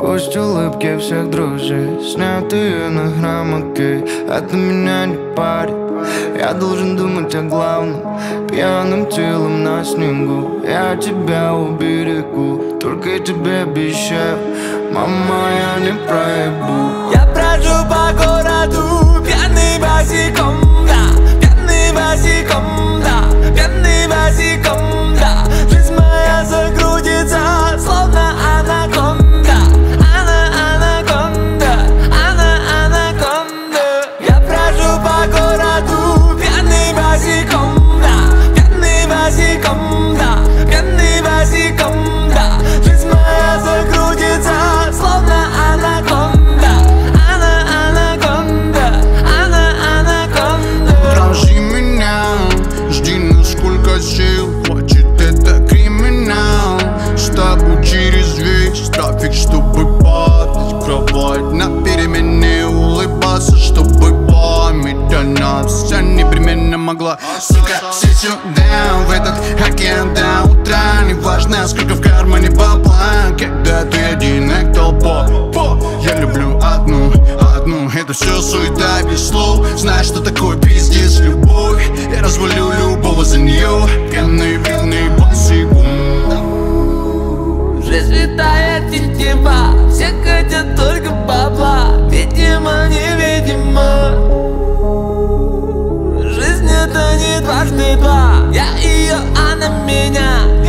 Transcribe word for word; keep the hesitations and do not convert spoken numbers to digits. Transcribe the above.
Пусть улыбки всех друзей, снятые на граммоке, это меня не парит. Я должен думать о главном, пьяным телом на снегу. Я тебя уберегу, только тебе обещаю, мама, я не проебу. Я брожу по городу, пьяный босиком, да, пьяный босиком, да, пьяный босиком, да. Жизнь моя закрутится, словно анаконда, ана, анаконда, ана, анаконда. Я брожу по городу, пьяный босиком, да, пьяный босиком, да, пьяный босиком, да. Жизнь моя закрутится, словно анаконда, ана, анаконда, ана, анаконда. Дрожи меня, жди, насколько сил хватит, это криминал. С тобой через весь трафик, чтобы падать в кровать на перемене, улыбаться, чтобы память о нас вся непременно могла. Сука, все сюда, в этот океан до утра. Неважно, сколько в кармане бабла, когда ты один, как толпа. Я люблю одну, одну, это все суета без слов. Знаешь, что такое пиздец, любовь. Я развалю любого за нее, пьяный, пьяный босиком. Жизнь летает тетива, все хотят только бабла. Видимо, невидимо. Жизнь это не дважды два. Я ее, она меня.